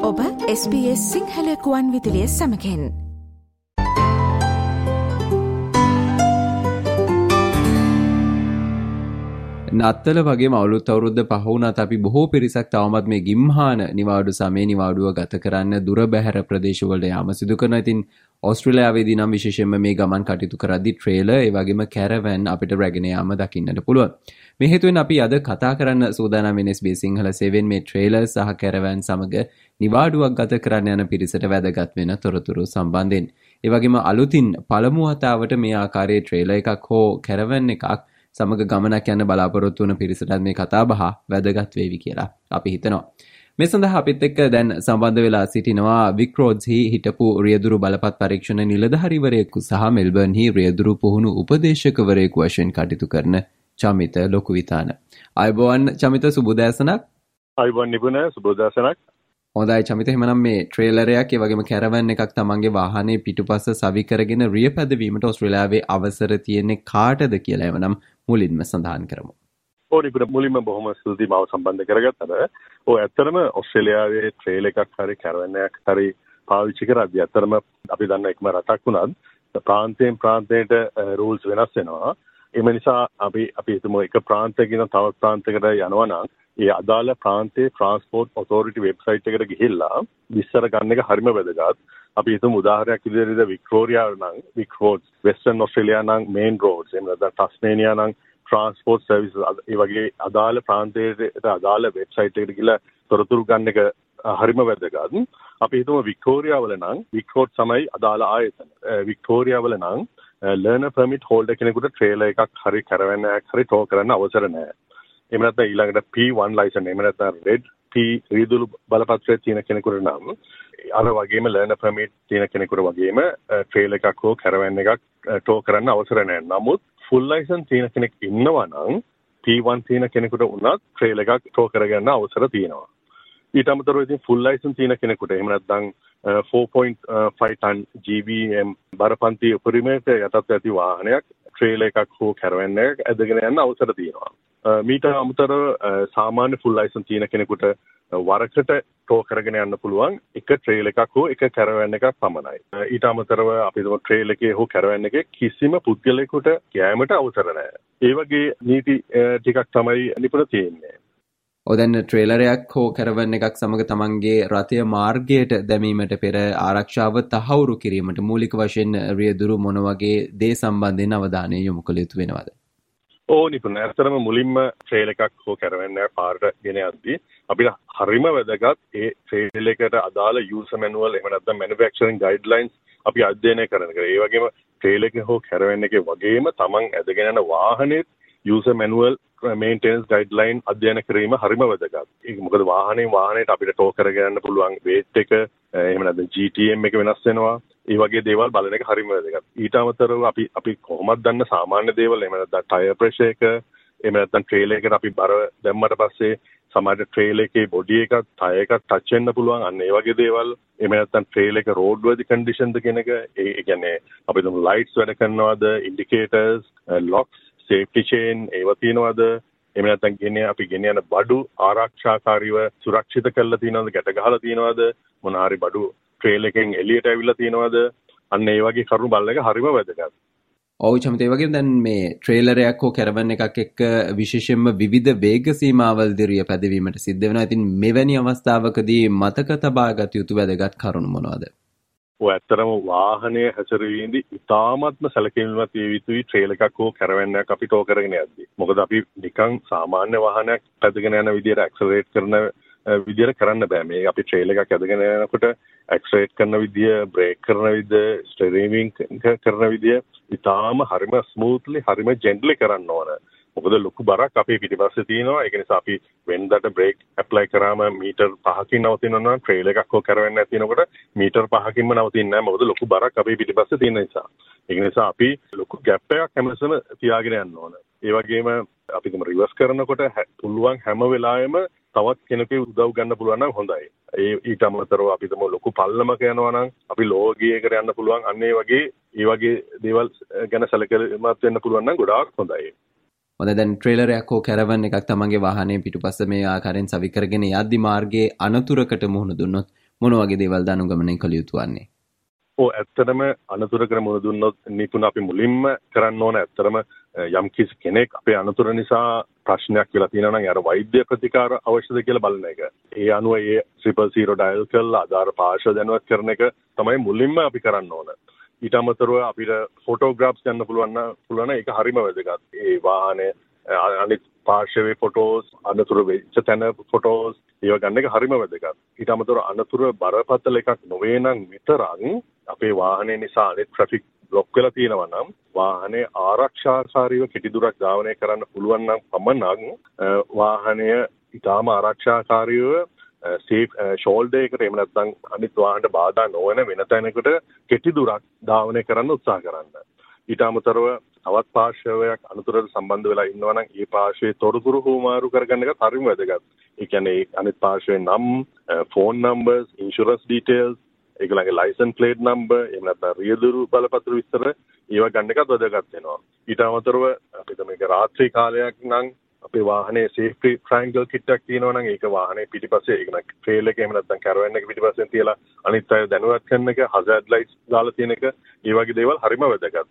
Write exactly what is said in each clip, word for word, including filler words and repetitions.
ඔබ S B S Sinhala ගුවන් විදුලිය සමගින්. නත්තල වගේම අලුත් අවුරුද්ද පහ වුණත් අපි බොහෝ පිරිසක් තවමත් මේ ගිම්හාන නිවාඩු සමයේ නිවාඩුව ගත කරන්න දුර බැහැර ප්‍රදේශවලට යාම සිදු කරනවා. ඉතින් ඕස්ට්‍රේලියාවේදී නම් විශේෂයෙන්ම මේ ගමන් කටයුතු කරද්දී ට්‍රේලර් ඒ වගේම කැරවැන් අපිට රැගෙන යාම දකින්නට පුළුවන්. මේ හේතුවෙන් අපි අද කතා කරන්න සූදානම් වෙන එස් බී එස් සිංහල සේවයෙන් මේ ට්‍රේලර් සහ කැරවැන් සමග නිවාඩුවක් ගත කරන්න යන පිරිසට වැදගත් වෙන තොරතුරු සම්බන්ධයෙන්. ඒ වගේම අලුතින් පළමු වතාවට මේ ආකාරයේ ට්‍රේලර් එකක් හෝ කැරවැන් එකක් සමග ගමනක් යන බලාපොරොත්තු වන පිරිසට මේ කතා බහ වැදගත් වේවි කියලා අපි හිතනවා. මේ සඳහා අපිත් එක්ක දැන් සම්බන්ධ වෙලා සිටිනවා වික්රෝඩ්ස්හි හිටපු රියදුරු බලපත් පරීක්ෂණ නිලධාරීවරයෙකු සහ මෙල්බර්න්හි රියදුරු පුහුණු උපදේශකවරයෙකු වශයෙන් කටයුතු කරන චමිත ලොකුවිතාන. අයබෝවන් චමිත, සුබෝදෑසනක්. අයබෝවන් නිපුණ, සුබෝදෑසනක්. හොඳයි චමිත, එහෙනම් මේ ට්‍රේලරයක් ඒ වගේම කැරවැන් එකක් තමන්ගේ වාහනේ පිටුපස සවි කරගෙන රිය පැදවීමට ඕස්ට්‍රේලියාවේ අවසර තියෙන්නේ කාටද කියලා එවනම් මුලින්ම සඳහන් කරමු. ඔව් නිකුත් මුලින්ම බොහොම ස්තුතියි මාව සම්බන්ධ කරගත්තට. ඔව් ඇත්තටම ඕස්ට්‍රේලියාවේ ට්‍රේල් එකක් හරි කැරවැන් එකක් හරි පාවිච්චි කරද්දී ඇත්තටම අපි දන්න එකම රටක් වුණත් ප්‍රාන්තයෙන් ප්‍රාන්තයට රූල්ස් වෙනස් වෙනවා. ඒ නිසා අපි අපි හිතමු එක ප්‍රාන්තයකින් තවත් ප්‍රාන්තයකට යනවා නම් ඒ අදාළ ප්‍රාන්තයේ ට්‍රාන්ස්පෝර්ට් ඔතොරිටි වෙබ්සයිට් එකට ගිහිල්ලා විස්තර ගන්න එක හරිම වැදගත්. අපි හිතමු උදාහරණයක් විදිහට වික්ටෝරියා නම් වික් රෝඩ්ස්, වෙස්ටර්න් ඕස්ට්‍රේලියා නම් මේන් රෝඩ්ස්, එහෙම නැත්නම් ටස්මේනියා නම් ට්‍රාන්ස්පෝර්ට් සර්විස්, ඒ වගේ අදාළ ප්‍රාන්තයට අදාළ වෙබ්සයිට් එකට ගිහිල්ලා තොරතුරු ගන්න එක හරිම වැදගත්. අපි හිතමු වික්ටෝරියා වල නම් වික් රෝඩ් තමයි අදාළ ආයතන. වික්ටෝරියා වල නම් ලර්නර් පර්මිට් හෝල්ඩර් කෙනෙකුට ට්‍රේලර් එකක් හරි කැරවැන් එකක් හරි ටෝ කරන්න අවසර නැහැ. එහෙම නැත්නම් ඊළඟට පී වන් ලයිසන්, එහෙම නැත්නම් රෙඩ් පී රියදුරු බලපත්‍රය තියෙන කෙනෙකුට නම් අර වගේම ලර්නර් පර්මිට් තියෙන කෙනෙකුට වගේම ට්‍රේලර් එකක් හෝ කැරවැන් එකක් ටෝ කරන්න අවසර නැහැ. නමුත් ෆුල් ලයිසන් තියෙන කෙනෙක් ඉන්නවා නම් පී වන් තියෙන කෙනෙකුට උනත් ට්‍රේලර් එකක් ටෝ කරගන්න අවසර තියෙනවා. ඊට අමතරව ඉතින් ෆුල් ලයිසන් තියෙන කෙනෙකුට එහෙම නැත්නම් four point five ton G V M බරපන්ති උපරිමයට යටත් ඇති වාහනයක් ට්‍රේලර් එකක් හෝ කැරවැන් එකක් ඇදගෙන යන්න අවසර තියෙනවා. මීට අමතරව සාමාන්‍ය ෆුල් ලයිසන් තියෙන කෙනෙකුට වරකට ටෝ කරගෙන යන්න පුළුවන් එක ට්‍රේලර් එකක් හෝ එක කැරවැන් එකක් පමණයි. ඊට අමතරව අපි හිතමු ට්‍රේලර් එකේ හෝ කැරවැන් එකේ කිසිම පුද්ගලයෙකුට යෑමට අවසර නැහැ. ඒ වගේ නීති ටිකක් තමයි නිපුණ තියෙන්නේ. ඔය දැන් ට්‍රේලරයක් හෝ කැරවැන් එකක් සමග තමන්ගේ රථය මාර්ගයට දැමීමට පෙර ආරක්ෂාව තහවුරු කිරීමට මූලික වශයෙන් රියදුරු මොන වගේ දේ සම්බන්ධයෙන් අවධානය යොමු කළ යුතු වෙනවද? ඕ නිකුත් ඇත්තටම මුලින්ම ට්‍රේල් එකක් හෝ කැරවැන් එකක් පාරට ගෙන යද්දී අපිට හරිම වැදගත් ඒ ට්‍රේල් එකට අදාළ යූසර් මැනුවල්, එහෙම නැත්නම් මැනුෆැක්චරින් ගයිඩ්ලයින්ස් අපි අධ්‍යයනය කරන එක. ඒ වගේම ට්‍රේල් එක හෝ කැරවැන් එකේ වගේම තමන් ඇදගෙන යන වාහනේ යූසර් මැනුවල් මේන්ටෙනන්ස් ගයිඩ්ලයින් අධ්‍යයනය කිරීම හරිම වැදගත්. ඒක මොකද වාහනේ වාහනේට අපිට ටෝ කරගෙන යන්න පුළුවන් වේට් එක, එහෙම නැත්නම් ජී ටී එම් එක වෙනස් වෙනවා. ඒ වගේ දේවල් බලන එක හරිම වැදගත්. ඊට අමතරව අපි අපි කොහොමද දන්න සාමාන්‍ය දේවල්, එහෙම නැත්නම් ටයර් ප්‍රෙෂර් එක, එහෙම නැත්නම් ට්‍රේලර් එකට අපි බර දැම්මට පස්සේ සමහර ට්‍රේලර් එකේ බොඩි එක, ටයර් එක ටච් වෙන්න පුළුවන්. අන්න ඒ වගේ දේවල්. එහෙම නැත්නම් ට්‍රේලර් එක රෝඩ් වර්දි කන්ඩිෂන්ද කියන එක. ඒ කියන්නේ අපි දුම් ලයිට්ස් වැඩ කරනවද, ඉන්ඩිකේටර්ස්, ලොක්ස්, සේෆ්ටි චේන් ඒවා තියෙනවද? එහෙම නැත්නම් ගෙන්නේ අපි ගෙන යන බඩු ආරක්ෂාකාරීව සුරක්ෂිත කරලා තියෙනවද, ගැට ගහලා තියෙනවද, මොන හරි බඩු ට්‍රේල් එකෙන් එළියට ඇවිල්ලා තියෙනවද? අන්න ඒ වගේ කරුණු බලන එක හරිම වැදගත්. ඔව් චමිත, ඒ වගේම දැන් මේ ට්‍රේලරයක් හෝ කැරවැන් එකක් එක්ක විශේෂයෙන්ම විවිධ වේග සීමාවල් දිරිය පැදවීමට සිද්ධ වෙනවා. ඉතින් මෙවැනි අවස්ථාවකදී මතක තබාගත යුතු වැදගත් කරුණු මොනවද? ඔය ඇත්තටම වාහනයේ හැසිරීමේදී ඉතාමත්ම සැලකිලිමත් විය යුතුයි ට්‍රේල් එකක් හෝ කැරවැන් එකක් අපි ටෝ කරගෙන යද්දී. මොකද අපි නිකන් සාමාන්‍ය වාහනයක් පැදගෙන යන විදියට ඇක්සලරේට් කරන විදියට කරන්න බෑ. මේ අපි ට්‍රේල් එකක් ඇදගෙන යනකොට ඇක්සලරේට් කරන විදිය, බ්‍රේක් කරන විදිය, ස්ටියරින් කරන විදිය ඉතාම හරිම ස්මූත්ලි, හරිම ජෙන්ට්ලි කරන්න ඕන. මොකද ලොකු බරක් අපේ පිටිපස්සේ තියෙනවා. ඒක නිසා අපි වෙනදාට බ්‍රේක් ඇප්ලයි කරාම මීටර් පහකින් නවතිනවා නම් ට්‍රේල් එකක් හෝ කැරවැන් එකක් තියෙනකොට මීටර් පහකින්ම නවතින්නේ නැහැ. මොකද ලොකු බරක් අපේ පිටිපස්සේ තියෙන නිසා. ඒක නිසා අපි ලොකු ગેප් එකක් හැමසම තියාගෙන යන්න ඕන. ඒ වගේම අපි තම රිවර්ස් කරනකොට පුළුවන් හැම වෙලාවෙම තවත් කෙනෙකුට උදව් ගන්න පුළුවන් නම් හොඳයි. ඒ ඊට අමතරව අපි තම ලොකු පල්ලමක යනවා නම් අපි ලෝ ගියරයකට යන්න පුළුවන්. අන්න ඒ වගේ ඒ වගේ දේවල් ගැන සැලකිලිමත් වෙන්න පුළුවන් නම් ගොඩාක් හොඳයි. හොඳ, දැන් ට්‍රේලරයක් හෝ කැරවැන් එකක් තමන්ගේ වාහනේ පිටුපස්ස මේ ආකාරයෙන් සවි කරගෙන යද්දි මාර්ගයේ අනතුරකට මුහුණ දුන්නොත් මොන වගේ දේවල්ද අනුගමනය කළ යුතු වන්නේ? ඔව් ඇත්තටම අනතුරකට මුහුණ දුන්නොත් නිපුණ අපි මුලින්ම කරන්න ඕන ඇත්තටම යම් කිසි කෙනෙක් අපේ අනතුර නිසා ප්‍රශ්නයක් වෙලා තියෙනවා නම් අර වෛද්‍ය ප්‍රතිකාර අවශ්‍යද කියලා බලන එක. ඒ අනුව ඒ ත්‍රිපල් සීරෝ ඩයල් කරලා ආධාර පාර්ශ්ව දැනුවත් කරන එක තමයි මුලින්ම අපි කරන්න ඕන. ඊට අමතරව අපිට ෆොටෝග්‍රාෆ්ස් ගන්න පුළුවන් නම් පුළුවන් ඒක හරිම වැදගත්. ඒ වාහනේ අනිත් පාර්ශවයේ ෆොටෝස්, අනතුරු වෙච්ච තැන ෆොටෝස් ඒව ගන්න එක හරිම වැදගත්. ඊට අමතරව අනතුරු බරපතල එකක් නොවේ නම් විතරක් අපේ වාහනේ නිසා අනිත් ට්‍රැෆික් බ්ලොක් වෙලා තියෙනවා නම් වාහනේ ආරක්ෂාකාරීව කෙටි දුරක් ධාවනය කරන්න පුළුවන් නම් පමණක් වාහනය ඉතාම ආරක්ෂාකාරීව සේෆ් ෂෝල්ඩර් එකට එහෙම නැත්නම් අනිත් වාහනට බාධා නොවන වෙන තැනකට කෙටි දුරක් ධාවනය කරන්න උත්සාහ කරන්න. ඊට අමතරව තවත් පාර්ශවයක් අනතුරට සම්බන්ධ වෙලා ඉන්නවා නම් ඒ පාර්ශවයේ තොරතුරු හුවමාරු කරගන්න එක හරිම වැදගත්. ඒ කියන්නේ අනිත් පාර්ශවයේ නම්, ෆෝන් නම්බර්ස්, ඉන්ෂුරන්ස් ඩීටේල්ස්, ඒගොල්ලන්ගේ ලයිසන් ප්ලේට් නම්බර්, එහෙම නැත්නම් රියදුරු බලපත්‍ර විස්තර ඒවා ගන්න එකත් වැදගත් වෙනවා. ඊට අමතරව අපිට මේක රාත්‍රී කාලයක් නම් අපේ වාහනේ සේෆ්ටි ට්‍රයැන්ගල් කිට් එකක් තියෙනවා නම් ඒක වාහනේ පිටිපස්සේ ඒක නම් ට්‍රේල් එක එහෙම නැත්නම් කැරවැන් එක පිටිපස්සෙන් තියලා අනිත් අය දැනුවත් කරන එක, හසාඩ් ලයිට්ස් දාලා තියෙන එක, ඒ වගේ දේවල් හරිම වැදගත්.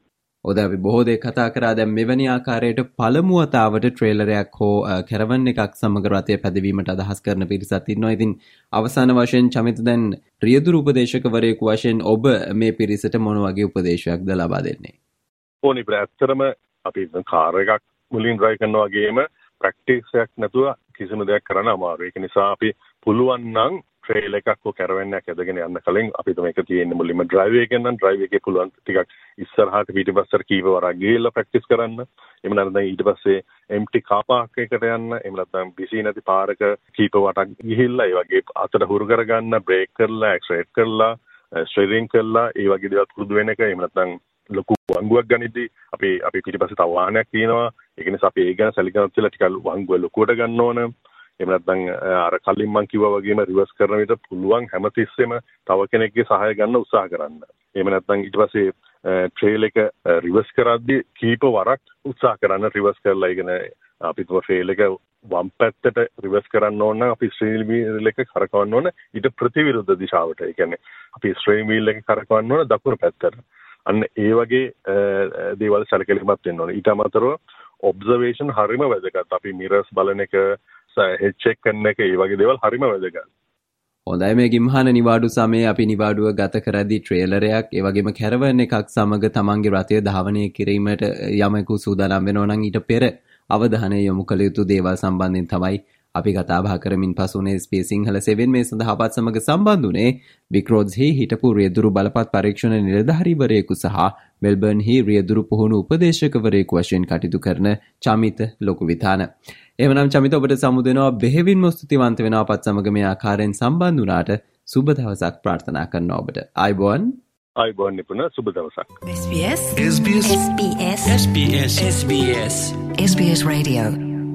ඔද අපි බොහෝ දේ කතා කරා. දැන් මෙවැනි ආකාරයට පළමු වතාවට ට්‍රේලරයක් හෝ කැරවන් එකක් සමග රථය පැදවීමට අදහස් කරන පිරිසක් ඉන්නවා. ඉතින් අවසාන වශයෙන් චමිත දැන් රියදුරු උපදේශකවරයෙකු වශයෙන් ඔබ මේ පිරිසට මොන වගේ උපදේශයක්ද ලබා දෙන්නේ? ඕනි ප්‍රැත්තටම අපි කාර් එකක් මුලින් ඩ්‍රයිව් කරනවා වගේම ප්‍රැක්ටිස් එකක් නැතුව කිසිම දෙයක් කරන්න අමාරුයි. ඒක නිසා අපි පුළුවන් නම් ට්‍රේල් එකක් හෝ කැරවන් එකක් ඇදගෙන යන්න කලින් අපිට මේක තියෙන්නේ මුලින්ම ඩ්‍රයිව් එකෙන් නම් ඩ්‍රයිව් එකේ පුළුවන් ටිකක් ඉස්සරහට පිටිපස්සට කීප වරක් ගිහලා ප්‍රැක්ටිස් කරන්න. එහෙම නැත්නම් ඊට පස්සේ එම්ටි කාර් පාක් එකකට යන්න. එහෙම නැත්නම් බිසි නැති පාරක කීප වරක් ගිහිල්ලා ඒ වගේ අතට හුරු කරගන්න, බ්‍රේක් කරලා, ඇක්සලරේට් කරලා, ස්ටියරින් කරලා ඒ වගේ දේවල් පුරුදු වෙන එක. එහෙම නැත්නම් ලොකු වංගුවක් ගනිද්දී අපි අපි පිටිපස්සේ තව වාහනයක් තියෙනවා. ඒක නිසා අපි ඒ ගැන සැලකනත් කියලා ටිකක් වංගුව ලොකුවට ගන්න ඕන. එහෙම නැත්නම් අර කලින් මම කිව්වා වගේම රිවර්ස් කරන විට පුළුවන් හැමතිස්සෙම තව කෙනෙක්ගේ සහාය ගන්න උත්සාහ කරන්න. එහෙම නැත්නම් ඊට පස්සේ ට්‍රේල් එක රිවර්ස් කරද්දී කීප වරක් උත්සාහ කරන්න රිවර්ස් කරලා ඉගෙන අපිට ට්‍රේල් එක වම් පැත්තට රිවර්ස් කරන්න ඕන නම් අපි ස්ටීරින් වීල් එක කරකවන්න ඕන ඊට ප්‍රතිවිරුද්ධ දිශාවට. ඒ කියන්නේ අපි ස්ටීරින් වීල් එක කරකවන්න ඕන දකුණු පැත්තට. අන්න ඒ වගේ දේවල් සැලකිලිමත් වෙන්න ඕන. ඊට අමතරව ඔබ්සර්වේෂන් හරිම වැදගත්. අපි මිරර්ස් බලන එක, හෙඩ් චෙක් කරන එක, ඒ වගේ දේවල් හරිම වැදගත්. හොඳයි, මේ ගිම්හාන නිවාඩු සමයේ අපි නිවාඩුව ගත කරද්දී ට්‍රේලරයක් ඒ වගේම කැරවන් එකක් සමග තමන්ගේ රථය ධාවනය කිරීමට යමෙකු සූදානම් වෙනවා නම් ඊට පෙර අවධානය යොමු කළ යුතු දේවල් සම්බන්ධයෙන් තමයි අපි කතා බහ කරමින් පසුනේ එස් පී එස් සිංහල සෙවන් මේ සඳහා අපත් සමග සම්බන්ධුනේ වික්‍රෝඩ්ස්හි හිටපු රියදුරු බලපත් පරීක්ෂණ නිලධාරීවරයෙකු සහ මෙල්බර්න්හි රියදුරු පුහුණු උපදේශකවරයෙකු වශයෙන් කටයුතු කරන චමිත ලොකුවිතාන. එවනම් චමිත ඔබට සමුදෙනවා බෙහෙවින්ම ස්තුතිවන්ත වෙනවා අපත් සමග මේ ආකාරයෙන් සම්බන්ධ වුණාට. සුබ දවසක් ප්‍රාර්ථනා කරනවා ඔබට. ආයුබෝවන්. ආයුබෝවන් නිපුණ, සුබ දවසක්. S B S S B S S B S S B S S B S S B S Radio.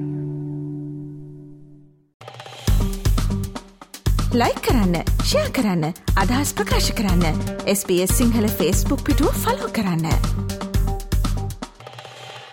Like කරන්න, ෂෙයා කරන්න, අදහස් ප්‍රකාශ කරන්න. S B S Sinhala Facebook පිටුව ෆලෝ කරන්න.